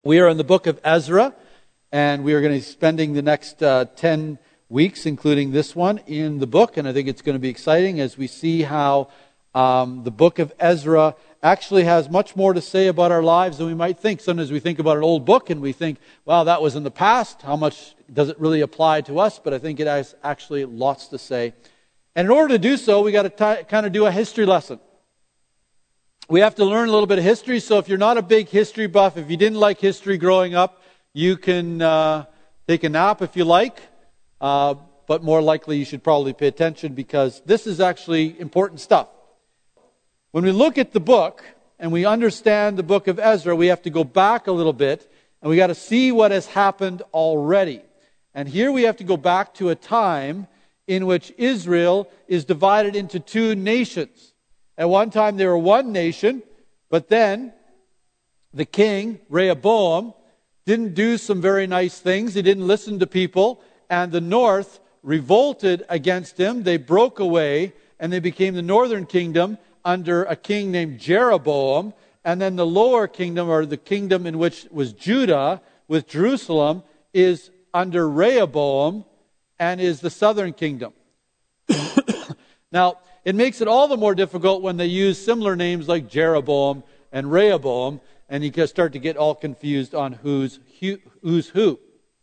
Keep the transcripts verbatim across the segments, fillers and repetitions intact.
We are in the book of Ezra, and we are going to be spending the next uh, ten weeks, including this one, in the book. And I think it's going to be exciting as we see how um, the book of Ezra actually has much more to say about our lives than we might think. Sometimes we think about an old book and we think, wow, that was in the past. How much does it really apply to us? But I think it has actually lots to say. And in order to do so, we got to t- kind of do a history lesson. We have to learn a little bit of history, so if you're not a big history buff, if you didn't like history growing up, you can uh, take a nap if you like, uh, but more likely you should probably pay attention because this is actually important stuff. When we look at the book and we understand the book of Ezra, we have to go back a little bit and we got to see what has happened already. And here we have to go back to a time in which Israel is divided into two nations. At one time they were one nation, but then the king, Rehoboam, didn't do some very nice things. He didn't listen to people, and the north revolted against him. They broke away, and they became the northern kingdom under a king named Jeroboam, and then the lower kingdom, or the kingdom in which was Judah, with Jerusalem, is under Rehoboam, and is the southern kingdom. Now, it makes it all the more difficult when they use similar names like Jeroboam and Rehoboam, and you can start to get all confused on who's who's who.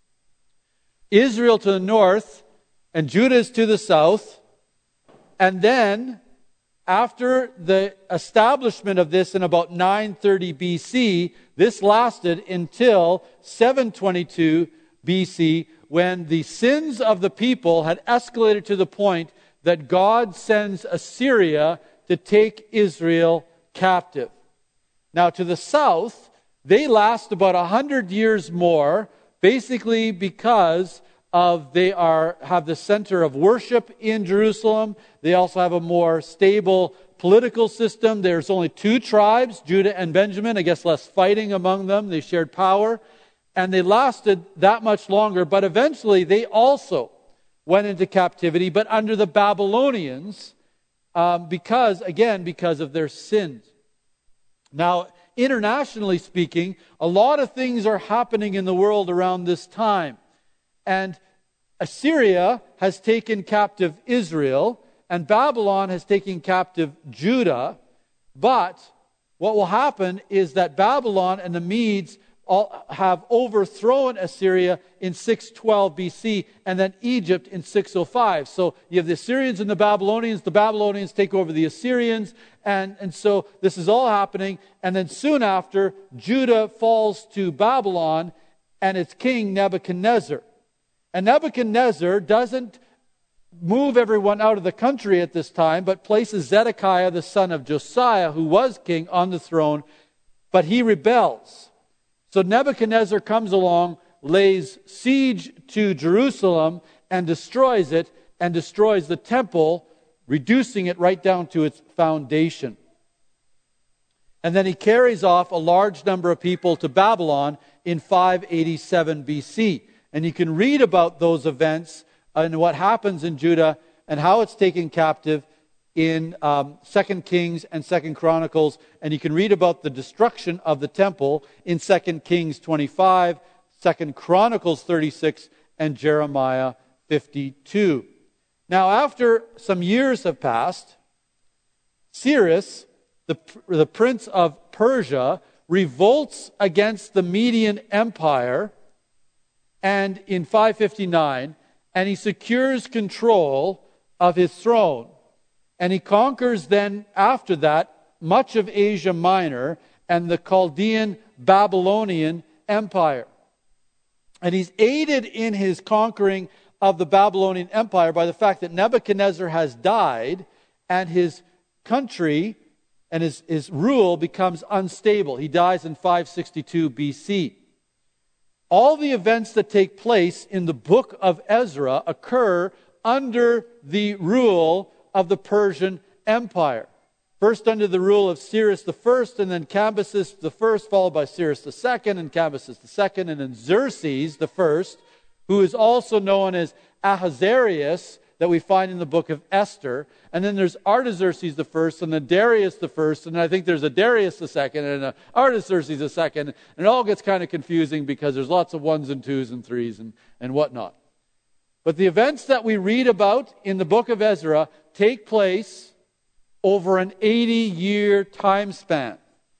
Israel to the north, and Judah is to the south, and then after the establishment of this in about nine thirty B C, this lasted until seven twenty-two B C, when the sins of the people had escalated to the point that God sends Assyria to take Israel captive. Now, to the south, they last about a hundred years more, basically because of they are have the center of worship in Jerusalem. They also have a more stable political system. There's only two tribes, Judah and Benjamin. I guess less fighting among them. They shared power, and they lasted that much longer. But eventually, they also went into captivity, but under the Babylonians, um, because, again, because of their sins. Now, internationally speaking, a lot of things are happening in the world around this time. And Assyria has taken captive Israel, and Babylon has taken captive Judah. But what will happen is that Babylon and the Medes all have overthrown Assyria in six twelve B C, and then Egypt in six oh five. So you have the Assyrians and the Babylonians. The Babylonians take over the Assyrians, and, and so this is all happening. And then soon after, Judah falls to Babylon and its king Nebuchadnezzar. And Nebuchadnezzar doesn't move everyone out of the country at this time, but places Zedekiah, the son of Josiah, who was king, on the throne, but he rebels. So Nebuchadnezzar comes along, lays siege to Jerusalem, and destroys it, and destroys the temple, reducing it right down to its foundation. And then he carries off a large number of people to Babylon in five eighty-seven B C. And you can read about those events and what happens in Judah and how it's taken captive in um, Second Kings and Second Chronicles, and you can read about the destruction of the temple in Second Kings twenty-five, Second Chronicles thirty-six, and Jeremiah fifty-two. Now, after some years have passed, Cyrus, the, the prince of Persia, revolts against the Median Empire, and in five fifty-nine, and he secures control of his throne. And he conquers then, after that, much of Asia Minor and the Chaldean Babylonian Empire. And he's aided in his conquering of the Babylonian Empire by the fact that Nebuchadnezzar has died and his country and his, his rule becomes unstable. He dies in five sixty-two B C. All the events that take place in the book of Ezra occur under the rule of the Persian Empire. First under the rule of Cyrus the First, and then Cambyses the First, followed by Cyrus the Second, and Cambyses the Second, and then Xerxes the First, who is also known as Ahasuerus, that we find in the book of Esther. And then there's Artaxerxes the first, and then Darius the first, and I think there's a Darius the second, and a Artaxerxes the second. And it all gets kind of confusing because there's lots of ones and twos and threes and, and whatnot. But the events that we read about in the book of Ezra take place over an eighty-year time span.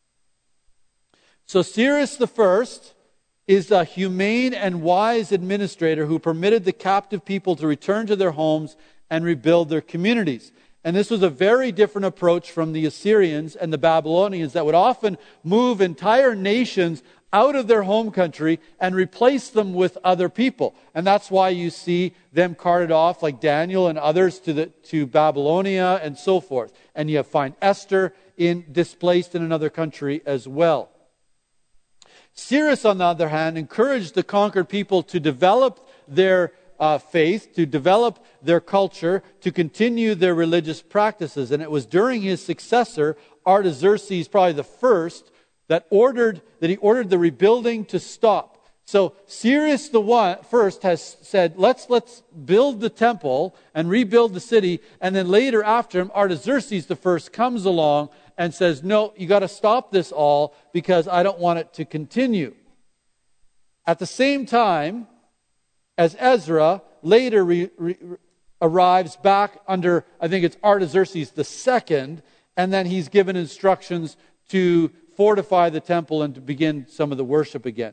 So Cyrus the First is a humane and wise administrator who permitted the captive people to return to their homes and rebuild their communities. And this was a very different approach from the Assyrians and the Babylonians that would often move entire nations out of their home country and replace them with other people. And that's why you see them carted off, like Daniel and others, to the to Babylonia and so forth. And you find Esther in displaced in another country as well. Cyrus, on the other hand, encouraged the conquered people to develop their uh, faith, to develop their culture, to continue their religious practices. And it was during his successor, Artaxerxes, probably the first, that ordered that he ordered the rebuilding to stop. So Cyrus the one first has said, let's let's build the temple and rebuild the city, and then later after him, Artaxerxes the first comes along and says, no, you got to stop this all because I don't want it to continue. At the same time, as Ezra later re, re, arrives back under, I think it's Artaxerxes the second, and then he's given instructions to fortify the temple and to begin some of the worship again.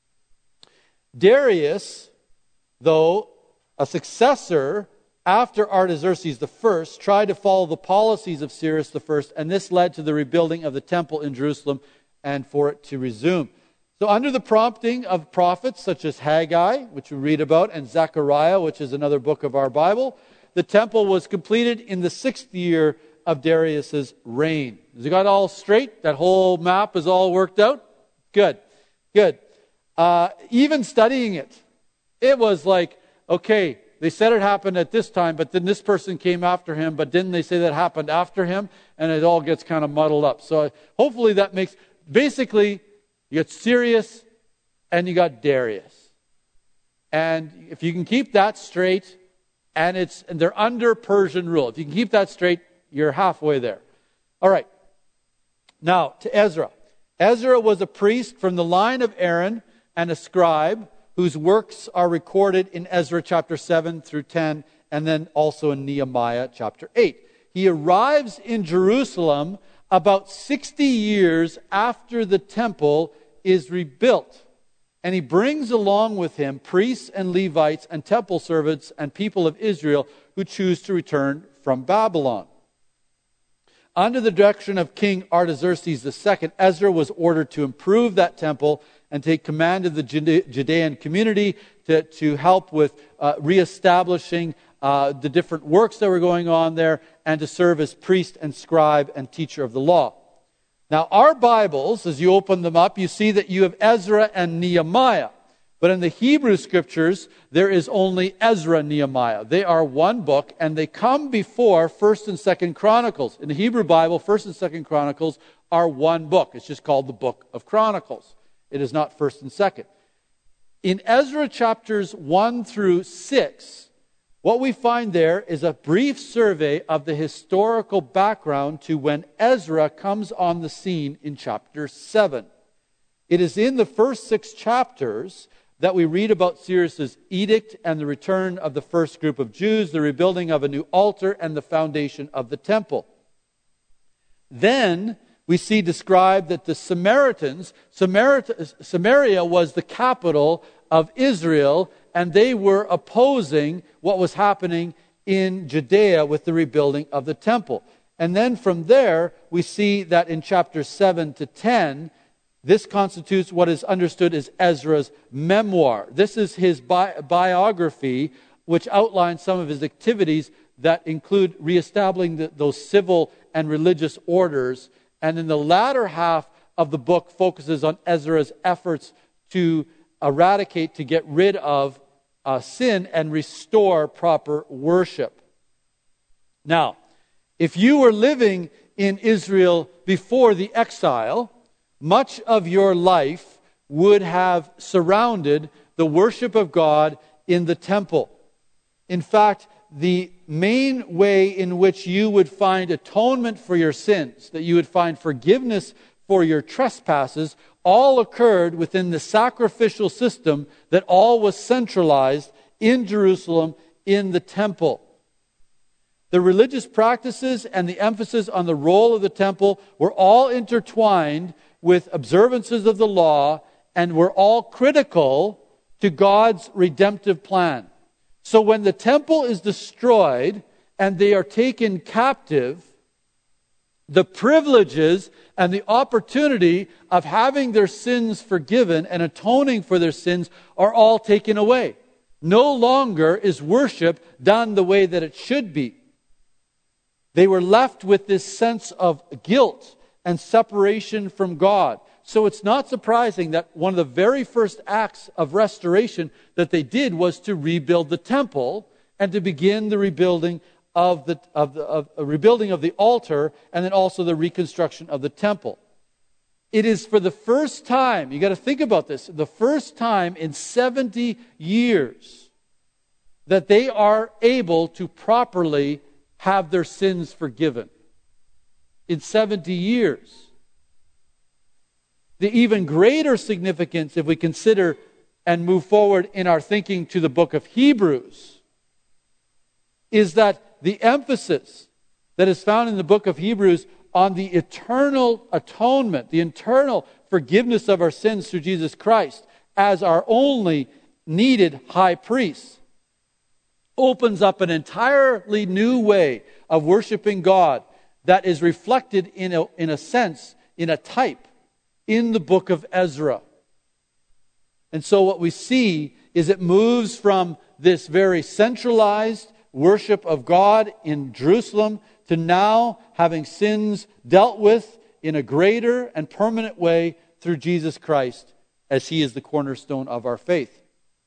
Darius, though a successor after Artaxerxes the first, tried to follow the policies of Cyrus the first, and this led to the rebuilding of the temple in Jerusalem and for it to resume. So under the prompting of prophets such as Haggai, which we read about, and Zechariah, which is another book of our Bible, the temple was completed in the sixth year of Darius's reign. Has it got all straight? That whole map is all worked out? Good. Good. Uh, even studying it, it was like, okay, they said it happened at this time, but then this person came after him, but didn't they say that happened after him? And it all gets kind of muddled up. So hopefully that makes, basically, you got Cyrus and you got Darius. And if you can keep that straight, and it's and they're under Persian rule. If you can keep that straight, you're halfway there. All right. Now, to Ezra. Ezra was a priest from the line of Aaron and a scribe whose works are recorded in Ezra chapter seven through ten, and then also in Nehemiah chapter eight. He arrives in Jerusalem about sixty years after the temple is rebuilt. And he brings along with him priests and Levites and temple servants and people of Israel who choose to return from Babylon. Under the direction of King Artaxerxes the second, Ezra was ordered to improve that temple and take command of the Judean community to, to help with uh, reestablishing uh, the different works that were going on there and to serve as priest and scribe and teacher of the law. Now, our Bibles, as you open them up, you see that you have Ezra and Nehemiah. But in the Hebrew Scriptures, there is only Ezra and Nehemiah. They are one book, and they come before First and Second Chronicles. In the Hebrew Bible, First and Second Chronicles are one book. It's just called the Book of Chronicles. It is not First and Second. In Ezra chapters one through six, what we find there is a brief survey of the historical background to when Ezra comes on the scene in chapter seven. It is in the first six chapters that we read about Cyrus's edict and the return of the first group of Jews, the rebuilding of a new altar, and the foundation of the temple. Then we see described that the Samaritans, Samarit- Samaria was the capital of Israel, and they were opposing what was happening in Judea with the rebuilding of the temple. And then from there, we see that in chapters seven to ten, this constitutes what is understood as Ezra's memoir. This is his bi- biography, which outlines some of his activities that include reestablishing the, those civil and religious orders. And in the latter half of the book focuses on Ezra's efforts to eradicate, to get rid of uh, sin and restore proper worship. Now, if you were living in Israel before the exile, much of your life would have surrounded the worship of God in the temple. In fact, the main way in which you would find atonement for your sins, that you would find forgiveness for your trespasses, all occurred within the sacrificial system that all was centralized in Jerusalem in the temple. The religious practices and the emphasis on the role of the temple were all intertwined with observances of the law and were all critical to God's redemptive plan. So when the temple is destroyed and they are taken captive, the privileges and the opportunity of having their sins forgiven and atoning for their sins are all taken away. No longer is worship done the way that it should be. They were left with this sense of guilt and separation from God. So it's not surprising that one of the very first acts of restoration that they did was to rebuild the temple and to begin the rebuilding of the of the of, uh, rebuilding of the altar, and then also the reconstruction of the temple. It is for the first time, you got to think about this, the first time in seventy years that they are able to properly have their sins forgiven. In seventy years. The even greater significance, if we consider and move forward in our thinking to the book of Hebrews, is that the emphasis that is found in the book of Hebrews on the eternal atonement, the eternal forgiveness of our sins through Jesus Christ as our only needed high priest, opens up an entirely new way of worshiping God that is reflected in a, in a sense, in a type, in the book of Ezra. And so what we see is it moves from this very centralized worship of God in Jerusalem to now having sins dealt with in a greater and permanent way through Jesus Christ, as He is the cornerstone of our faith.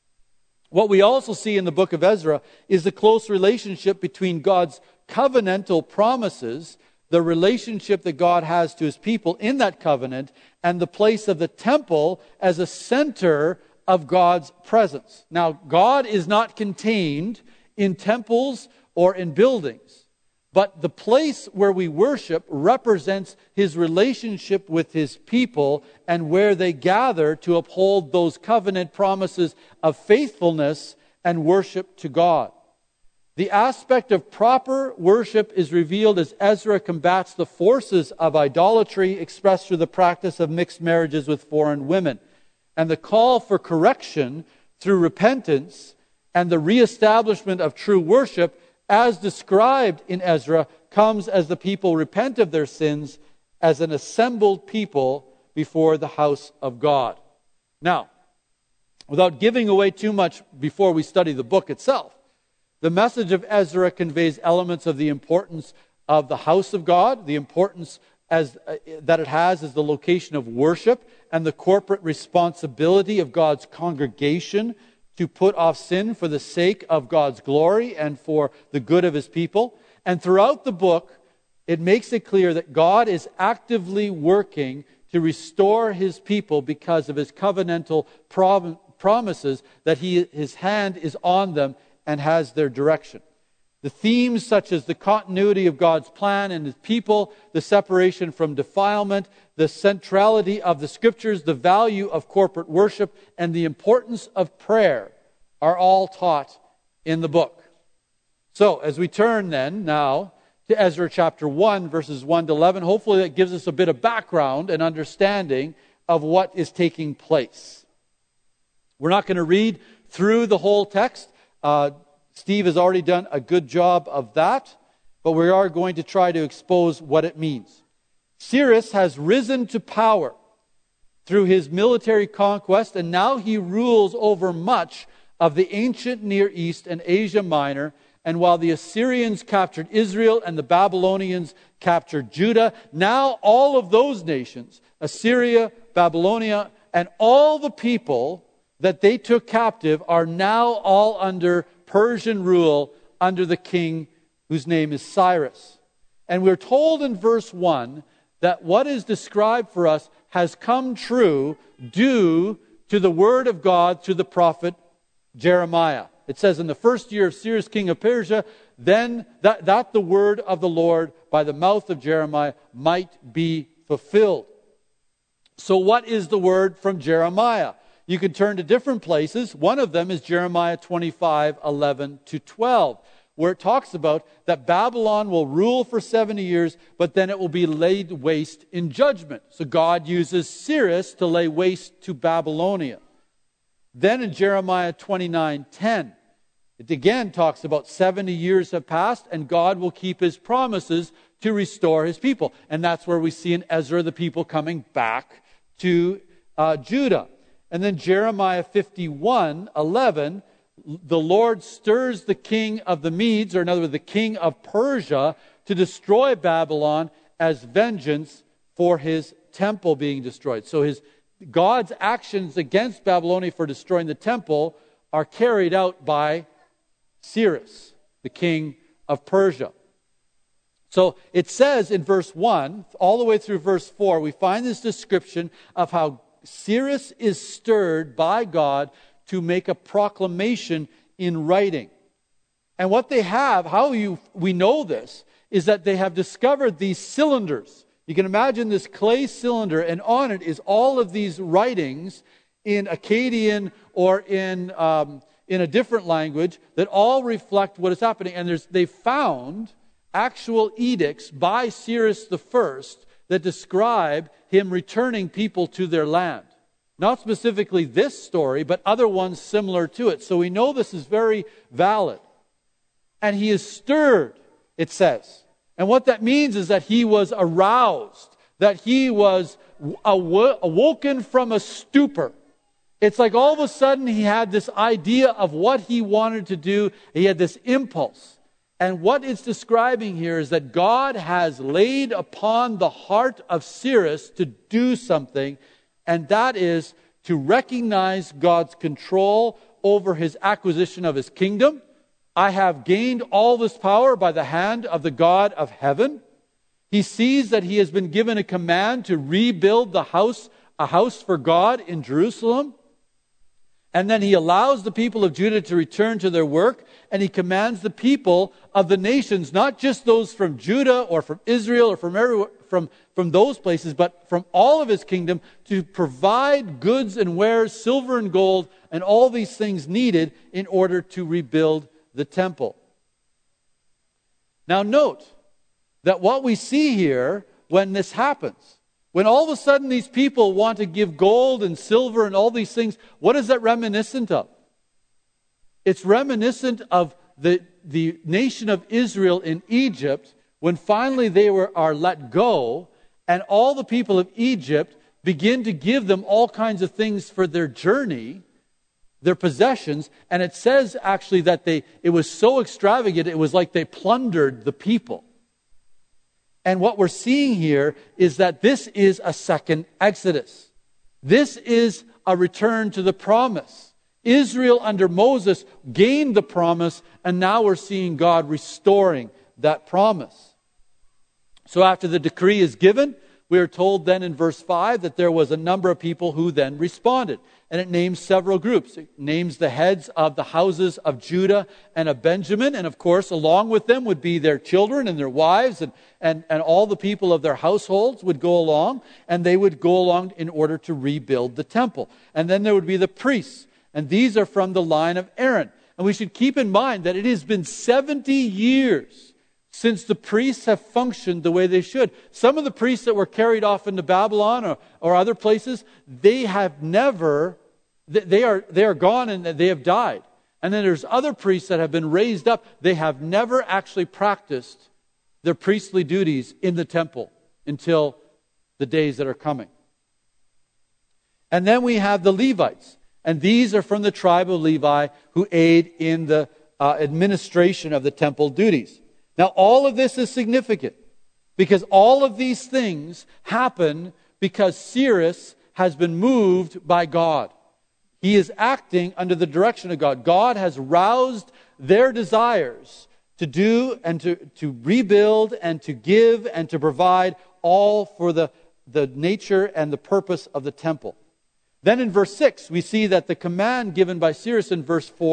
What we also see in the book of Ezra is the close relationship between God's covenantal promises, the relationship that God has to His people in that covenant, and the place of the temple as a center of God's presence. Now, God is not contained in temples or in buildings, but the place where we worship represents His relationship with His people and where they gather to uphold those covenant promises of faithfulness and worship to God. The aspect of proper worship is revealed as Ezra combats the forces of idolatry expressed through the practice of mixed marriages with foreign women. And the call for correction through repentance and the reestablishment of true worship, as described in Ezra, comes as the people repent of their sins as an assembled people before the house of God. Now, without giving away too much before we study the book itself, the message of Ezra conveys elements of the importance of the house of God, the importance as uh, that it has as the location of worship, and the corporate responsibility of God's congregation to put off sin for the sake of God's glory and for the good of His people. And throughout the book, it makes it clear that God is actively working to restore His people because of His covenantal prom- promises, that he, His hand is on them and has their direction. The themes such as the continuity of God's plan and His people, the separation from defilement, the centrality of the Scriptures, the value of corporate worship, and the importance of prayer are all taught in the book. So, as we turn then now to Ezra chapter one, verses one to eleven, hopefully that gives us a bit of background and understanding of what is taking place. We're not going to read through the whole text. Uh, Steve has already done a good job of that, but we are going to try to expose what it means. Cyrus has risen to power through his military conquest, and now he rules over much of the ancient Near East and Asia Minor. And while the Assyrians captured Israel and the Babylonians captured Judah, now all of those nations, Assyria, Babylonia, and all the people that they took captive are now all under Persian rule under the king whose name is Cyrus. And we're told in verse one that what is described for us has come true due to the word of God through the prophet Jeremiah. It says, in the first year of Cyrus, king of Persia, then that, that the word of the Lord by the mouth of Jeremiah might be fulfilled. So what is the word from Jeremiah? You can turn to different places. One of them is Jeremiah twenty-five, eleven to twelve, where it talks about that Babylon will rule for seventy years, but then it will be laid waste in judgment. So God uses Cyrus to lay waste to Babylonia. Then in Jeremiah twenty-nine, ten, it again talks about seventy years have passed and God will keep his promises to restore his people. And that's where we see in Ezra the people coming back to uh, Judah. And then Jeremiah fifty-one, eleven, the Lord stirs the king of the Medes, or in other words, the king of Persia, to destroy Babylon as vengeance for his temple being destroyed. So his God's actions against Babylonia for destroying the temple are carried out by Cyrus, the king of Persia. So it says in verse one, all the way through verse four, we find this description of how Cyrus is stirred by God to make a proclamation in writing. And what they have, how you we know this, is that they have discovered these cylinders. You can imagine this clay cylinder, and on it is all of these writings in Akkadian or in um, in a different language that all reflect what is happening. And there's they found actual edicts by Cyrus the First that describe him returning people to their land. Not specifically this story, but other ones similar to it. So we know this is very valid. And he is stirred, it says. And what that means is that he was aroused, that he was aw- awoken from a stupor. It's like all of a sudden he had this idea of what he wanted to do. He had this impulse. And what it's describing here is that God has laid upon the heart of Cyrus to do something, and that is to recognize God's control over his acquisition of his kingdom. I have gained all this power by the hand of the God of heaven. He sees that he has been given a command to rebuild the house, a house for God in Jerusalem. And then he allows the people of Judah to return to their work, and he commands the people of the nations, not just those from Judah or from Israel or from everywhere, from, from those places, but from all of his kingdom, to provide goods and wares, silver and gold, and all these things needed in order to rebuild the temple. Now note that what we see here when this happens, when all of a sudden these people want to give gold and silver and all these things, what is that reminiscent of? It's reminiscent of the, the nation of Israel in Egypt, when finally they were are let go, and all the people of Egypt begin to give them all kinds of things for their journey, their possessions, and it says actually that they it was so extravagant, it was like they plundered the people. And what we're seeing here is that this is a second Exodus. This is a return to the promise. Israel under Moses gained the promise, and now we're seeing God restoring that promise. So after the decree is given, we are told then in verse five that there was a number of people who then responded. And it names several groups. It names the heads of the houses of Judah and of Benjamin. And of course, along with them would be their children and their wives, and, and, and all the people of their households would go along. And they would go along in order to rebuild the temple. And then there would be the priests. And these are from the line of Aaron. And we should keep in mind that it has been seventy years since the priests have functioned the way they should. Some of the priests that were carried off into Babylon or, or other places, they have never, they are, they are gone and they have died. And then there's other priests that have been raised up. They have never actually practiced their priestly duties in the temple until the days that are coming. And then we have the Levites. And these are from the tribe of Levi who aid in the uh, administration of the temple duties. Now, all of this is significant because all of these things happen because Cyrus has been moved by God. He is acting under the direction of God. God has roused their desires to do and to, to rebuild and to give and to provide, all for the, the nature and the purpose of the temple. Then in verse six, we see that the command given by Cyrus in verse four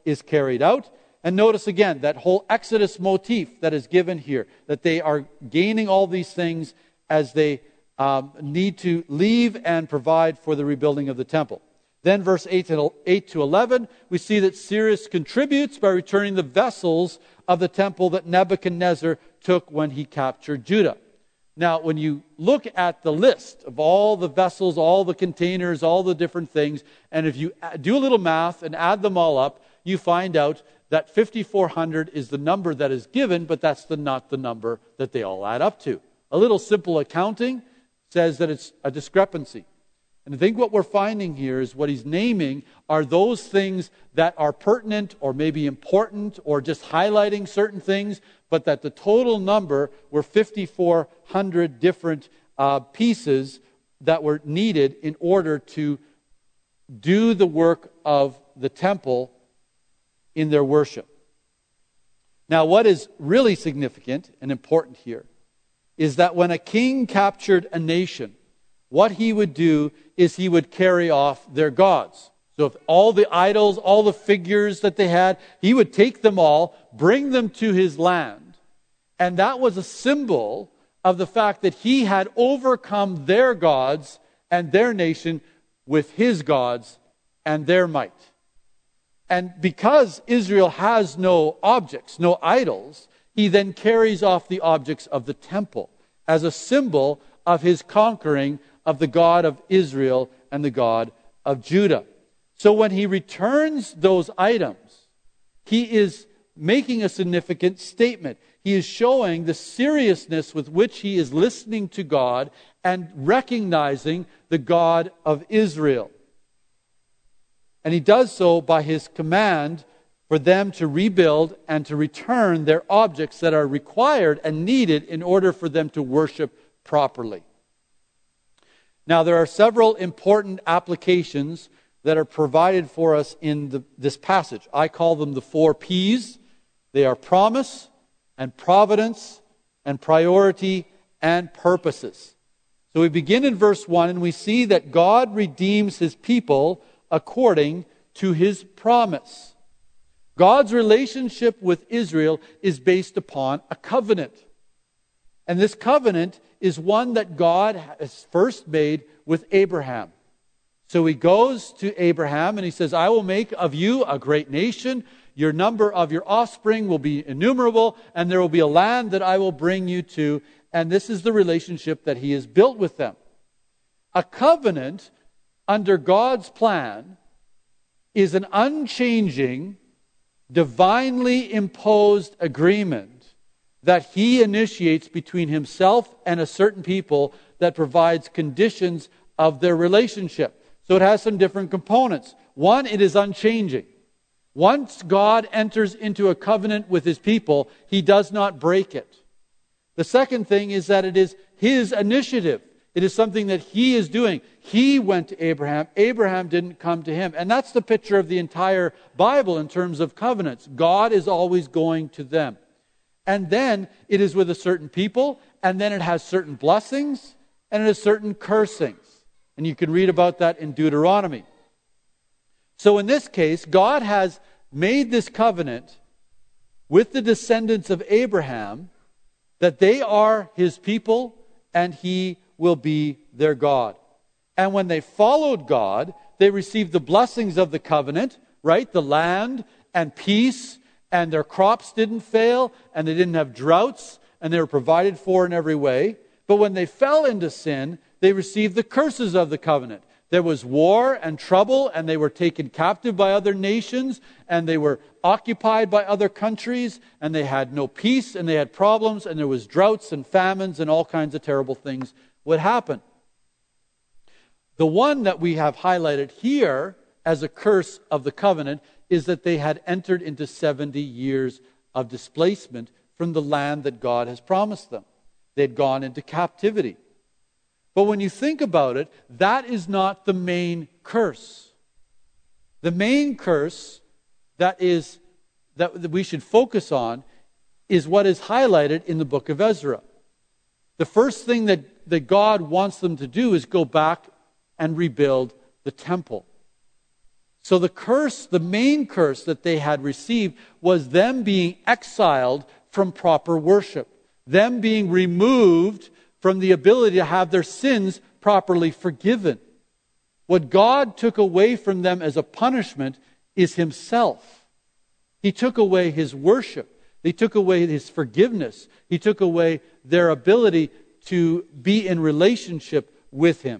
is carried out. And notice again that whole Exodus motif that is given here, that they are gaining all these things as they um, need to leave and provide for the rebuilding of the temple. Then verse eight to eleven, we see that Cyrus contributes by returning the vessels of the temple that Nebuchadnezzar took when he captured Judah. Now, when you look at the list of all the vessels, all the containers, all the different things, and if you do a little math and add them all up, you find out that fifty-four hundred is the number that is given, but that's the, not the number that they all add up to. A little simple accounting says that it's a discrepancy. And I think what we're finding here is what he's naming are those things that are pertinent or maybe important or just highlighting certain things, but that the total number were fifty-four hundred different uh, pieces that were needed in order to do the work of the temple in their worship. Now, what is really significant and important here is that when a king captured a nation, what he would do is he would carry off their gods. So if all the idols, all the figures that they had, he would take them all, bring them to his land. And that was a symbol of the fact that he had overcome their gods and their nation with his gods and their might. And because Israel has no objects, no idols, he then carries off the objects of the temple as a symbol of his conquering of the God of Israel and the God of Judah. So when he returns those items, he is making a significant statement. He is showing the seriousness with which he is listening to God and recognizing the God of Israel. And he does so by his command for them to rebuild and to return their objects that are required and needed in order for them to worship properly. Now, there are several important applications that are provided for us in the, this passage. I call them the four P's. They are promise and providence and priority and purposes. So we begin in verse one and we see that God redeems his people according to his promise. God's relationship with Israel is based upon a covenant. And this covenant is one that God has first made with Abraham. So he goes to Abraham and he says, I will make of you a great nation. Your number of your offspring will be innumerable, and there will be a land that I will bring you to. And this is the relationship that he has built with them. A covenant under God's plan is an unchanging, divinely imposed agreement that he initiates between himself and a certain people that provides conditions of their relationship. So it has some different components. One, it is unchanging. Once God enters into a covenant with his people, he does not break it. The second thing is that it is his initiative. It is something that he is doing. He went to Abraham. Abraham didn't come to him. And that's the picture of the entire Bible in terms of covenants. God is always going to them. And then it is with a certain people, and then it has certain blessings, and it has certain cursings. And you can read about that in Deuteronomy. So in this case, God has made this covenant with the descendants of Abraham that they are his people and he will be their God. And when they followed God, they received the blessings of the covenant, right? The land and peace, and their crops didn't fail, and they didn't have droughts, and they were provided for in every way. But when they fell into sin, they received the curses of the covenant. There was war and trouble, and they were taken captive by other nations, and they were occupied by other countries, and they had no peace, and they had problems, and there was droughts and famines, and all kinds of terrible things would happen. The one that we have highlighted here as a curse of the covenant is that they had entered into seventy years of displacement from the land that God has promised them. They'd gone into captivity. But when you think about it, that is not the main curse. The main curse that is that we should focus on is what is highlighted in the book of Ezra. The first thing that, that God wants them to do is go back and rebuild the temple. So the curse, the main curse that they had received was them being exiled from proper worship, them being removed from the ability to have their sins properly forgiven. What God took away from them as a punishment is Himself. He took away His worship. He took away His forgiveness. He took away their ability to be in relationship with Him.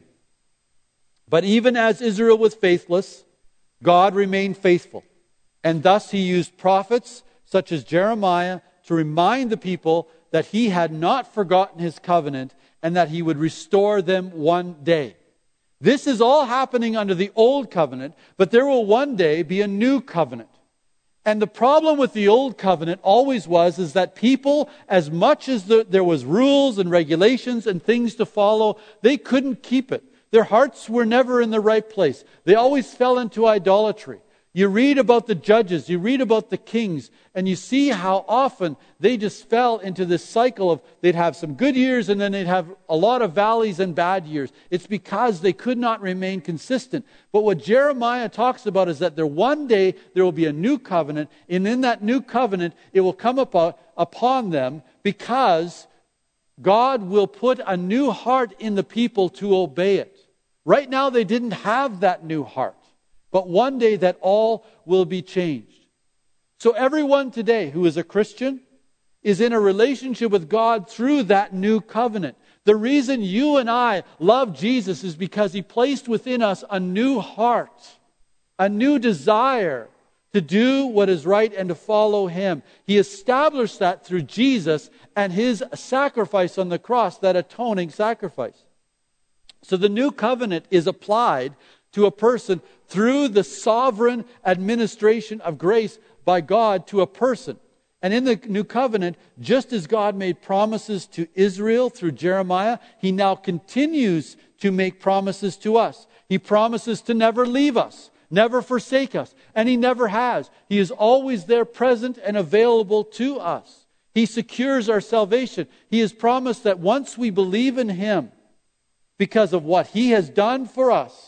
But even as Israel was faithless, God remained faithful. And thus He used prophets such as Jeremiah to remind the people that He had not forgotten His covenant and that He would restore them one day. This is all happening under the old covenant, but there will one day be a new covenant. And the problem with the old covenant always was is that people, as much as the, there was rules and regulations and things to follow, they couldn't keep it. Their hearts were never in the right place. They always fell into idolatry. You read about the judges, you read about the kings, and you see how often they just fell into this cycle of they'd have some good years and then they'd have a lot of valleys and bad years. It's because they could not remain consistent. But what Jeremiah talks about is that there one day there will be a new covenant, and in that new covenant it will come about, upon them because God will put a new heart in the people to obey it. Right now they didn't have that new heart. But one day that all will be changed. So everyone today who is a Christian is in a relationship with God through that new covenant. The reason you and I love Jesus is because He placed within us a new heart, a new desire to do what is right and to follow Him. He established that through Jesus and His sacrifice on the cross, that atoning sacrifice. So the new covenant is applied to a person through the sovereign administration of grace by God to a person. And in the new covenant, just as God made promises to Israel through Jeremiah, He now continues to make promises to us. He promises to never leave us, never forsake us, and He never has. He is always there, present and available to us. He secures our salvation. He has promised that once we believe in Him, because of what He has done for us,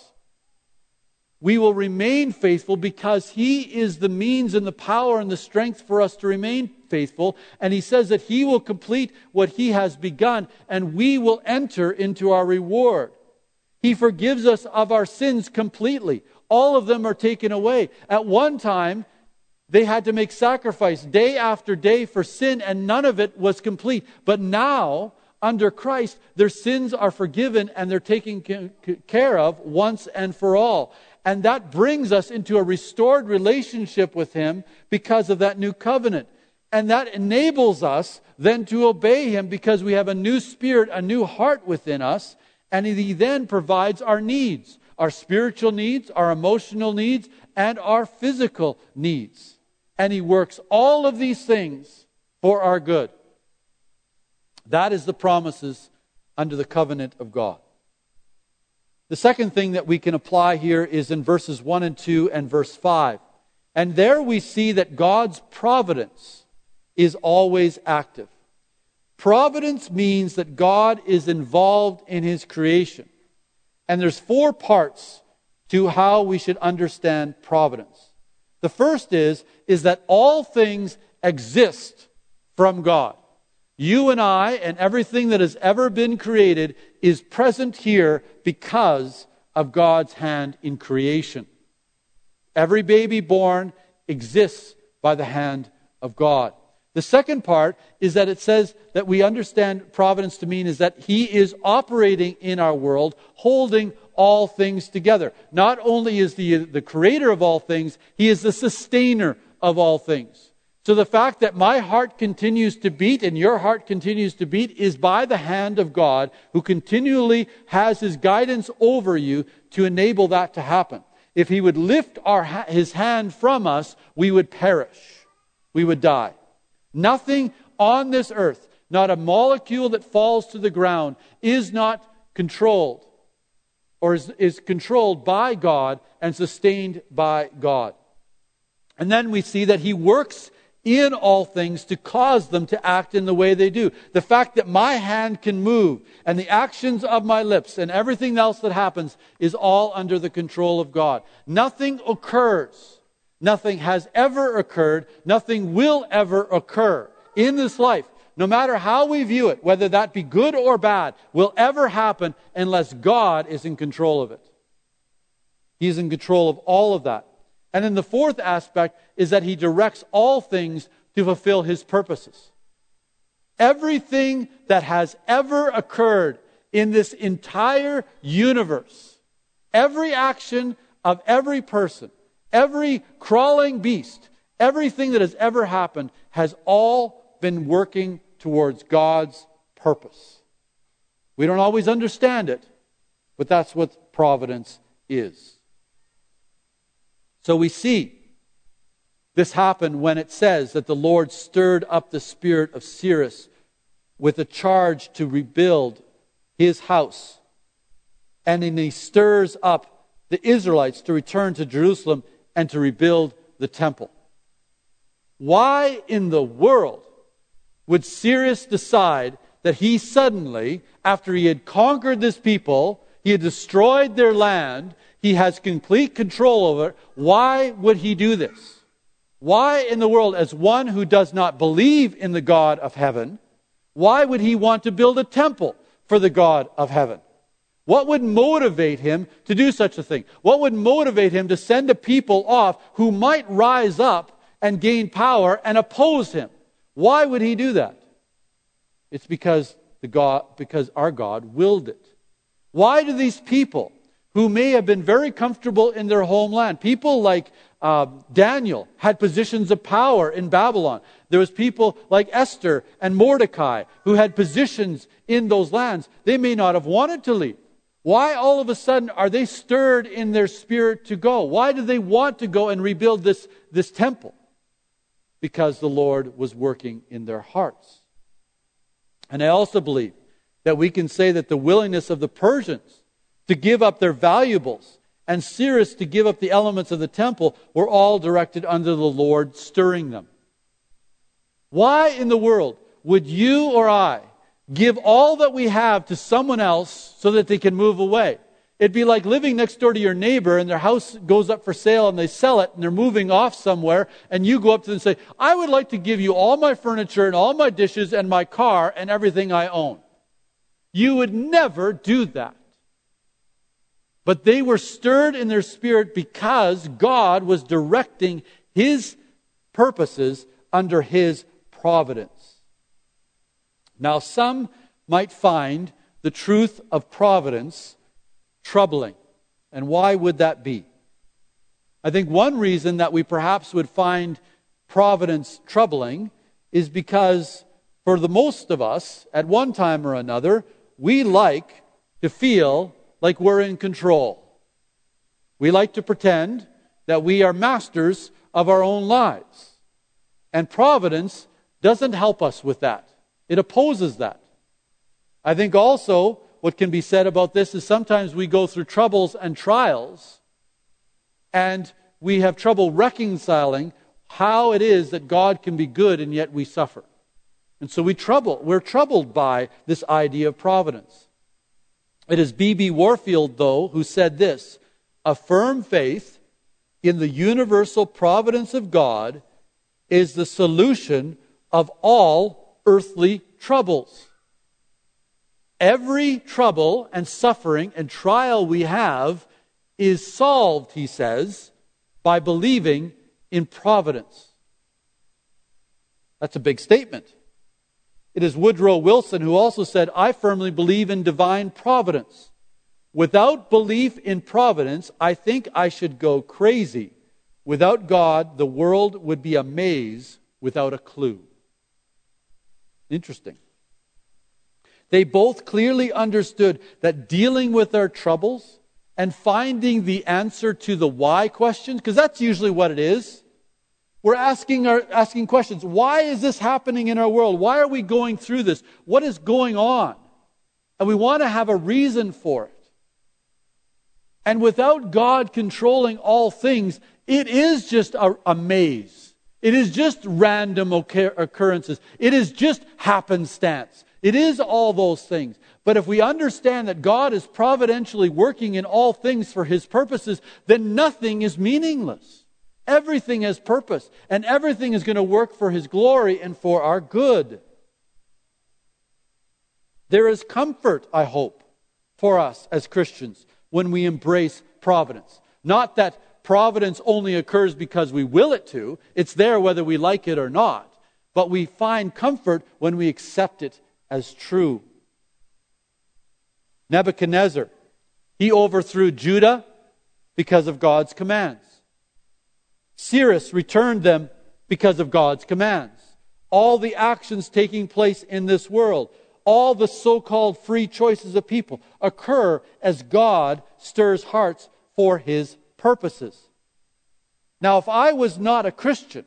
we will remain faithful because He is the means and the power and the strength for us to remain faithful. And He says that He will complete what He has begun, and we will enter into our reward. He forgives us of our sins completely. All of them are taken away. At one time, they had to make sacrifice day after day for sin, and none of it was complete. But now, under Christ, their sins are forgiven and they're taken care of once and for all. And that brings us into a restored relationship with Him because of that new covenant. And that enables us then to obey Him because we have a new spirit, a new heart within us. And He then provides our needs, our spiritual needs, our emotional needs, and our physical needs. And He works all of these things for our good. That is the promises under the covenant of God. The second thing that we can apply here is in verses one and two and verse five. And there we see that God's providence is always active. Providence means that God is involved in His creation. And there's four parts to how we should understand providence. The first is, is that all things exist from God. You and I and everything that has ever been created is present here because of God's hand in creation. Every baby born exists by the hand of God. The second part is that it says that we understand providence to mean is that He is operating in our world, holding all things together. Not only is He the creator of all things, He is the sustainer of all things. So the fact that my heart continues to beat and your heart continues to beat is by the hand of God, who continually has His guidance over you to enable that to happen. If He would lift our His hand from us, we would perish. We would die. Nothing on this earth, not a molecule that falls to the ground, is not controlled or is, is controlled by God and sustained by God. And then we see that He works in all things to cause them to act in the way they do. The fact that my hand can move and the actions of my lips and everything else that happens is all under the control of God. Nothing occurs. Nothing has ever occurred. Nothing will ever occur in this life, no matter how we view it, whether that be good or bad, will ever happen unless God is in control of it. He's in control of all of that. And then the fourth aspect is that He directs all things to fulfill His purposes. Everything that has ever occurred in this entire universe, every action of every person, every crawling beast, everything that has ever happened has all been working towards God's purpose. We don't always understand it, but that's what providence is. So we see this happen when it says that the Lord stirred up the spirit of Cyrus with a charge to rebuild his house. And then He stirs up the Israelites to return to Jerusalem and to rebuild the temple. Why in the world would Cyrus decide that he suddenly, after he had conquered this people, he had destroyed their land, he has complete control over it, why would he do this? Why in the world, as one who does not believe in the God of heaven, why would he want to build a temple for the God of heaven? What would motivate him to do such a thing? What would motivate him to send a people off who might rise up and gain power and oppose him? Why would he do that? It's because the God, because our God willed it. Why do these people, who may have been very comfortable in their homeland, people like uh, Daniel had positions of power in Babylon. There was people like Esther and Mordecai who had positions in those lands. They may not have wanted to leave. Why all of a sudden are they stirred in their spirit to go? Why do they want to go and rebuild this, this temple? Because the Lord was working in their hearts. And I also believe that we can say that the willingness of the Persians to give up their valuables and Cyrus to give up the elements of the temple were all directed under the Lord stirring them. Why in the world would you or I give all that we have to someone else so that they can move away? It'd be like living next door to your neighbor and their house goes up for sale and they sell it and they're moving off somewhere and you go up to them and say, I would like to give you all my furniture and all my dishes and my car and everything I own. You would never do that. But they were stirred in their spirit because God was directing His purposes under His providence. Now, some might find the truth of providence troubling. And why would that be? I think one reason that we perhaps would find providence troubling is because for the most of us, at one time or another, we like to feel like we're in control. We like to pretend that we are masters of our own lives. And providence doesn't help us with that. It opposes that. I think also what can be said about this is sometimes we go through troubles and trials and we have trouble reconciling how it is that God can be good and yet we suffer. And so we trouble, we're troubled by this idea of providence. It is B B Warfield, though, who said this: a firm faith in the universal providence of God is the solution of all earthly troubles. Every trouble and suffering and trial we have is solved, he says, by believing in providence. That's a big statement. It is Woodrow Wilson who also said, I firmly believe in divine providence. Without belief in providence, I think I should go crazy. Without God, the world would be a maze without a clue. Interesting. They both clearly understood that dealing with our troubles and finding the answer to the why questions, because that's usually what it is. We're asking our asking questions. Why is this happening in our world? Why are we going through this? What is going on? And we want to have a reason for it. And without God controlling all things, it is just a, a maze. It is just random occur- occurrences. It is just happenstance. It is all those things. But if we understand that God is providentially working in all things for His purposes, then nothing is meaningless. Everything has purpose, and everything is going to work for His glory and for our good. There is comfort, I hope, for us as Christians when we embrace providence. Not that providence only occurs because we will it to. It's there whether we like it or not. But we find comfort when we accept it as true. Nebuchadnezzar, he overthrew Judah because of God's commands. Cyrus returned them because of God's commands. All the actions taking place in this world, all the so-called free choices of people occur as God stirs hearts for His purposes. Now, if I was not a Christian,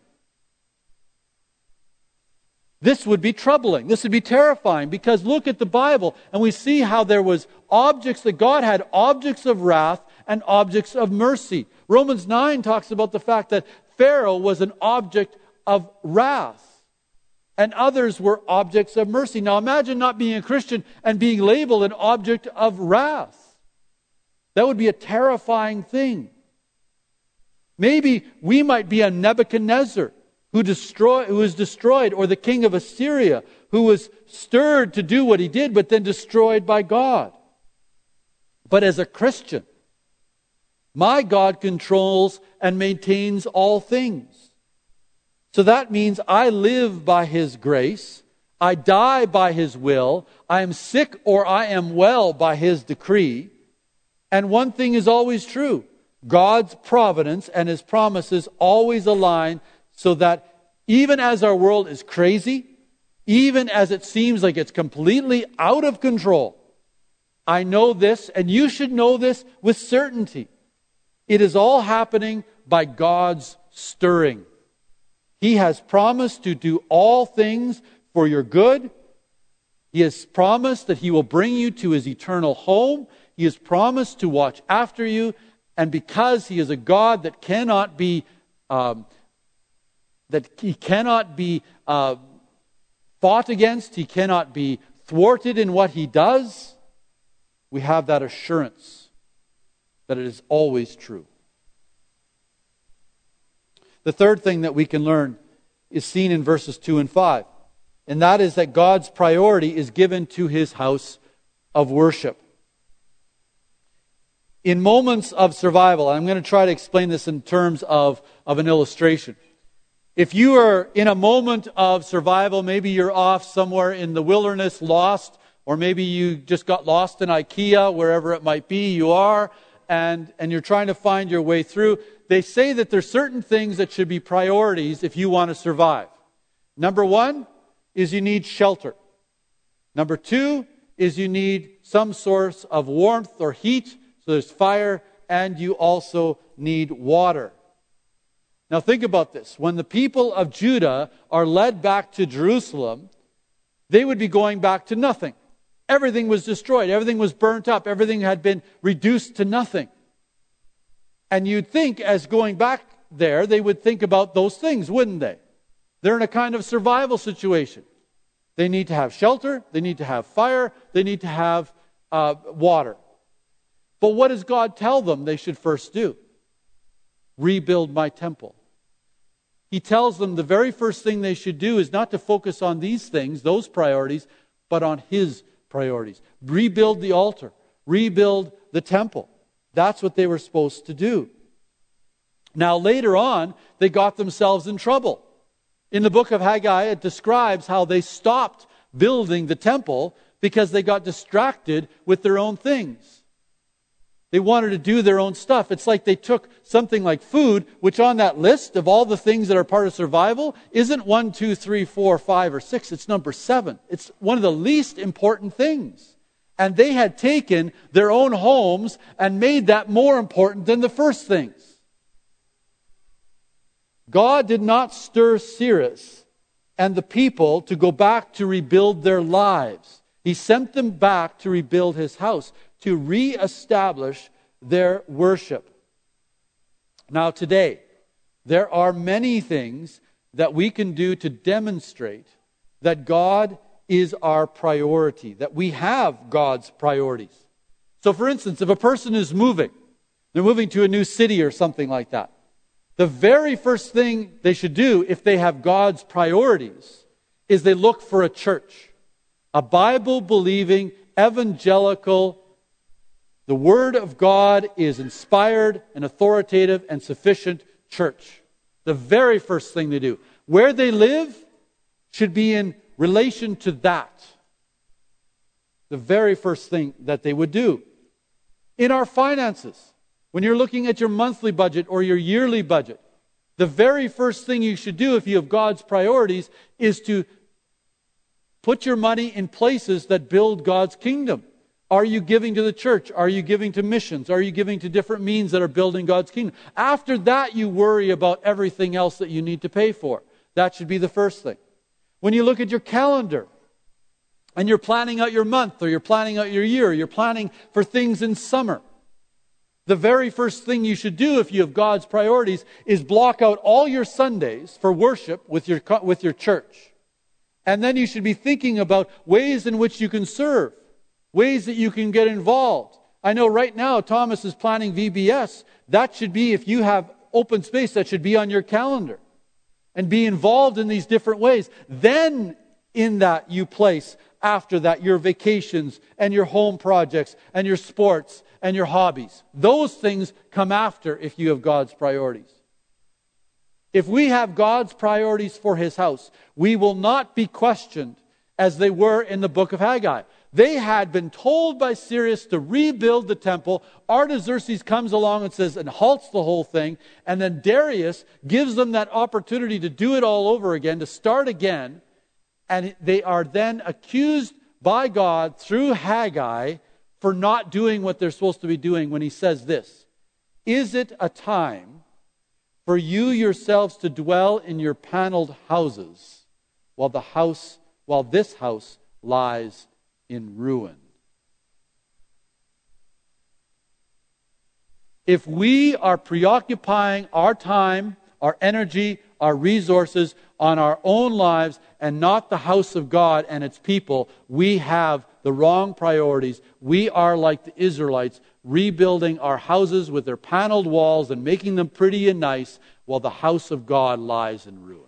this would be troubling. This would be terrifying, because look at the Bible and we see how there was objects that God had, objects of wrath and objects of mercy. Romans nine talks about the fact that Pharaoh was an object of wrath and others were objects of mercy. Now imagine not being a Christian and being labeled an object of wrath. That would be a terrifying thing. Maybe we might be a Nebuchadnezzar who, destroy, who was destroyed, or the king of Assyria who was stirred to do what he did but then destroyed by God. But as a Christian, my God controls and maintains all things. So that means I live by His grace, I die by His will, I am sick or I am well by His decree. And one thing is always true: God's providence and His promises always align, so that even as our world is crazy, even as it seems like it's completely out of control, I know this, and you should know this with certainty. It is all happening by God's stirring. He has promised to do all things for your good. He has promised that He will bring you to His eternal home. He has promised to watch after you. And because He is a God that cannot be, um, that He cannot be uh, fought against, He cannot be thwarted in what He does, we have that assurance that it is always true. The third thing that we can learn is seen in verses two and five. And that is that God's priority is given to His house of worship. In moments of survival, I'm going to try to explain this in terms of, of an illustration. If you are in a moment of survival, maybe you're off somewhere in the wilderness, lost, or maybe you just got lost in IKEA, wherever it might be you are, and, and you're trying to find your way through. They say that there's certain things that should be priorities if you want to survive. Number one is you need shelter. Number two is you need some source of warmth or heat, so there's fire, and you also need water. Now think about this. When the people of Judah are led back to Jerusalem, they would be going back to nothing. Everything was destroyed. Everything was burnt up. Everything had been reduced to nothing. And you'd think, as going back there, they would think about those things, wouldn't they? They're in a kind of survival situation. They need to have shelter. They need to have fire. They need to have uh, water. But what does God tell them they should first do? Rebuild my temple. He tells them the very first thing they should do is not to focus on these things, those priorities, but on His priorities. Rebuild the altar. Rebuild the temple. That's what they were supposed to do. Now later on, they got themselves in trouble. In the book of Haggai, it describes how they stopped building the temple because they got distracted with their own things. They wanted to do their own stuff. It's like they took something like food, which on that list of all the things that are part of survival isn't one, two, three, four, five, or six. It's number seven. It's one of the least important things. And they had taken their own homes and made that more important than the first things. God did not stir Cyrus and the people to go back to rebuild their lives. He sent them back to rebuild His house, to reestablish their worship. Now today, there are many things that we can do to demonstrate that God is our priority, that we have God's priorities. So for instance, if a person is moving, they're moving to a new city or something like that, the very first thing they should do if they have God's priorities is they look for a church, a Bible-believing, evangelical, the Word of God is inspired and authoritative and sufficient church. The very first thing they do. Where they live should be in relation to that. The very first thing that they would do. In our finances, when you're looking at your monthly budget or your yearly budget, the very first thing you should do if you have God's priorities is to put your money in places that build God's kingdom. Are you giving to the church? Are you giving to missions? Are you giving to different means that are building God's kingdom? After that, you worry about everything else that you need to pay for. That should be the first thing. When you look at your calendar and you're planning out your month or you're planning out your year, you're planning for things in summer, the very first thing you should do if you have God's priorities is block out all your Sundays for worship with your, with your church. And then you should be thinking about ways in which you can serve, ways that you can get involved. I know right now Thomas is planning V B S. That should be, if you have open space, that should be on your calendar. And be involved in these different ways. Then in that you place, after that, your vacations and your home projects and your sports and your hobbies. Those things come after if you have God's priorities. If we have God's priorities for His house, we will not be questioned as they were in the book of Haggai. They had been told by Cyrus to rebuild the temple. Artaxerxes comes along and says, and halts the whole thing. And then Darius gives them that opportunity to do it all over again, to start again. And they are then accused by God through Haggai for not doing what they're supposed to be doing when he says this: is it a time for you yourselves to dwell in your paneled houses while the house, while this house lies in ruin? If we are preoccupying our time, our energy, our resources on our own lives and not the house of God and its people, we have the wrong priorities. We are like the Israelites, rebuilding our houses with their paneled walls and making them pretty and nice while the house of God lies in ruin.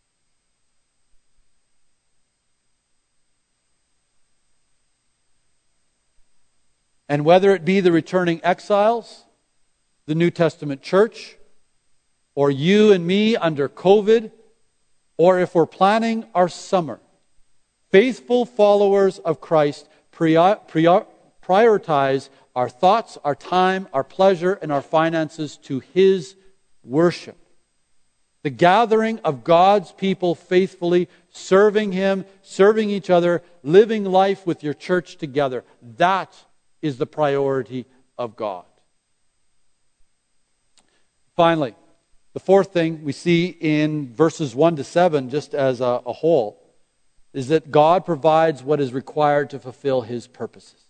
And whether it be the returning exiles, the New Testament church, or you and me under COVID, or if we're planning our summer, faithful followers of Christ prioritize our thoughts, our time, our pleasure, and our finances to His worship. The gathering of God's people faithfully, serving Him, serving each other, living life with your church together. That is the priority of God. Finally, the fourth thing we see in verses one to seven, just as a, a whole, is that God provides what is required to fulfill His purposes.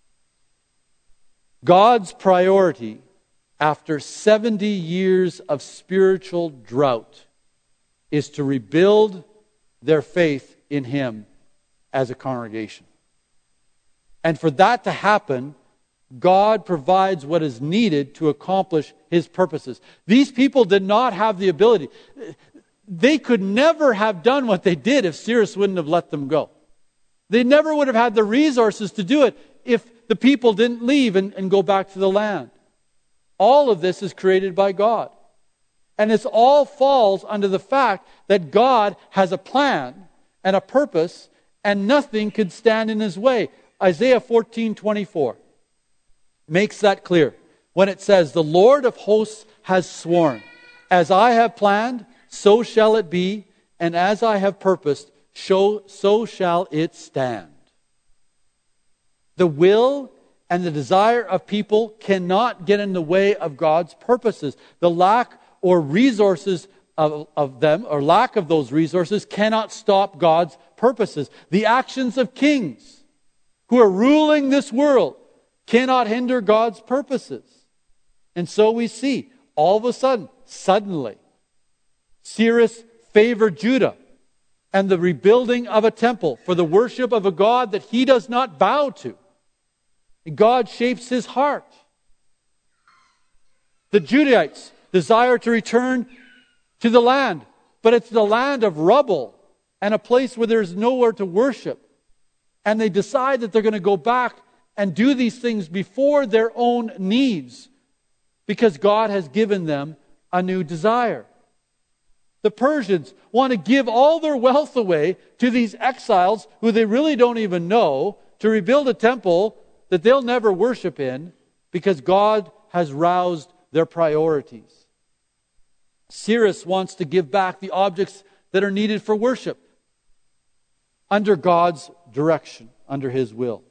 God's priority after seventy years of spiritual drought is to rebuild their faith in Him as a congregation. And for that to happen, God provides what is needed to accomplish His purposes. These people did not have the ability. They could never have done what they did if Cyrus wouldn't have let them go. They never would have had the resources to do it if the people didn't leave and, and go back to the land. All of this is created by God. And it all falls under the fact that God has a plan and a purpose, and nothing could stand in His way. Isaiah fourteen twenty-four makes that clear when it says, "The Lord of hosts has sworn, as I have planned, so shall it be, and as I have purposed, so, so shall it stand." The will and the desire of people cannot get in the way of God's purposes. The lack or resources of, of them, or lack of those resources, cannot stop God's purposes. The actions of kings who are ruling this world cannot hinder God's purposes. And so we see, all of a sudden, suddenly, Cyrus favor Judah and the rebuilding of a temple for the worship of a God that he does not bow to. God shapes his heart. The Judahites desire to return to the land, but it's the land of rubble and a place where there's nowhere to worship. And they decide that they're going to go back and do these things before their own needs because God has given them a new desire. The Persians want to give all their wealth away to these exiles who they really don't even know to rebuild a temple that they'll never worship in because God has roused their priorities. Cyrus wants to give back the objects that are needed for worship under God's direction, under his will.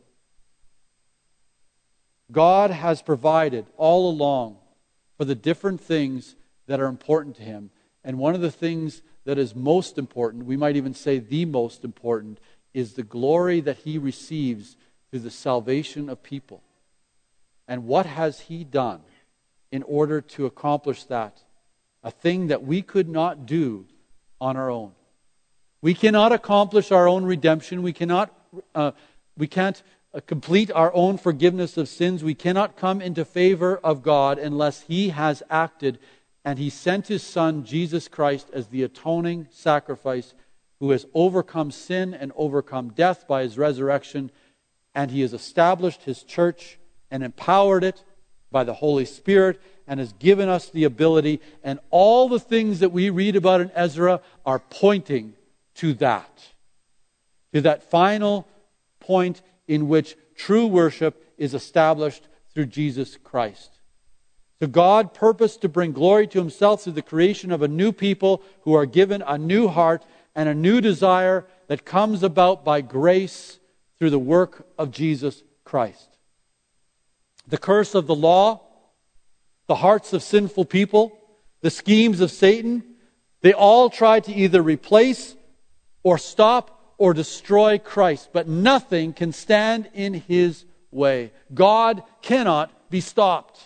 God has provided all along for the different things that are important to him. And one of the things that is most important, we might even say the most important, is the glory that he receives through the salvation of people. And what has he done in order to accomplish that? A thing that we could not do on our own. We cannot accomplish our own redemption. We cannot, uh, we can't uh, complete our own forgiveness of sins. We cannot come into favor of God unless he has acted and he sent his Son, Jesus Christ, as the atoning sacrifice who has overcome sin and overcome death by his resurrection. And he has established his church and empowered it by the Holy Spirit and has given us the ability. And all the things that we read about in Ezra are pointing to that. To that final point in which true worship is established through Jesus Christ. So God purposed to bring glory to himself through the creation of a new people who are given a new heart and a new desire that comes about by grace through the work of Jesus Christ. The curse of the law, the hearts of sinful people, the schemes of Satan, they all try to either replace or stop or destroy Christ. But nothing can stand in his way. God cannot be stopped.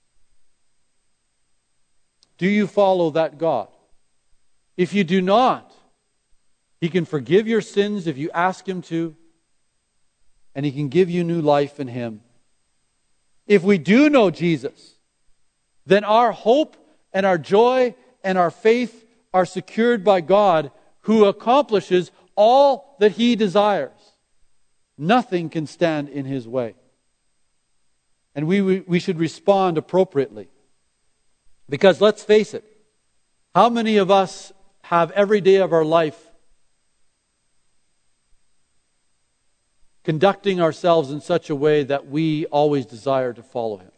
Do you follow that God? If you do not, he can forgive your sins if you ask him to, and he can give you new life in him. If we do know Jesus, then our hope and our joy and our faith are secured by God, who accomplishes all that he desires. Nothing can stand in his way. And we, we, we should respond appropriately. Because let's face it, how many of us have every day of our life conducting ourselves in such a way that we always desire to follow him?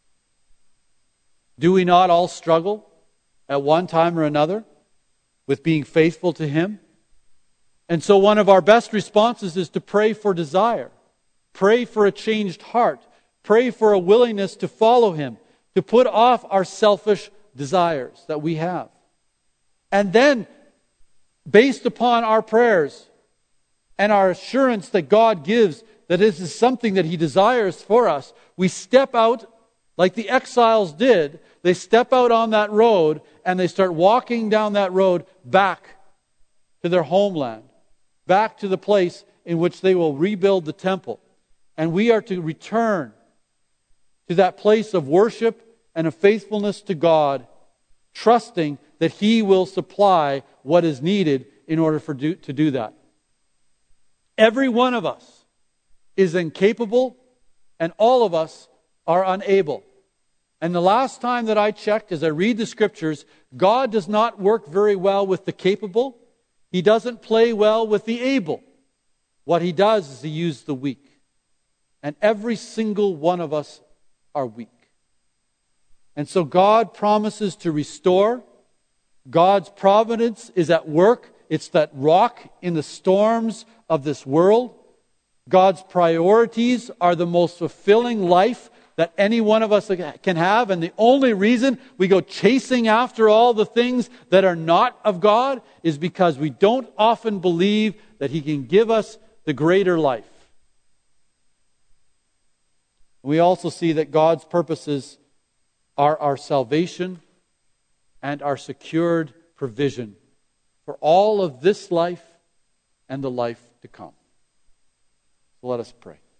Do we not all struggle at one time or another with being faithful to him? And so one of our best responses is to pray for desire. Pray for a changed heart. Pray for a willingness to follow him, to put off our selfish desires that we have. And then, based upon our prayers and our assurance that God gives that this is something that he desires for us, we step out like the exiles did. They step out on that road and they start walking down that road back to their homeland, back to the place in which they will rebuild the temple. And we are to return to that place of worship and of faithfulness to God, trusting that he will supply what is needed in order for do, to do that. Every one of us is incapable, and all of us are unable. And the last time that I checked, as I read the scriptures, God does not work very well with the capable. He doesn't play well with the able. What he does is he uses the weak. And every single one of us are weak. And so God promises to restore. God's providence is at work. It's that rock in the storms of this world. God's priorities are the most fulfilling life that any one of us can have. And the only reason we go chasing after all the things that are not of God is because we don't often believe that he can give us the greater life. We also see that God's purposes are our salvation and our secured provision for all of this life and the life to come. So let us pray.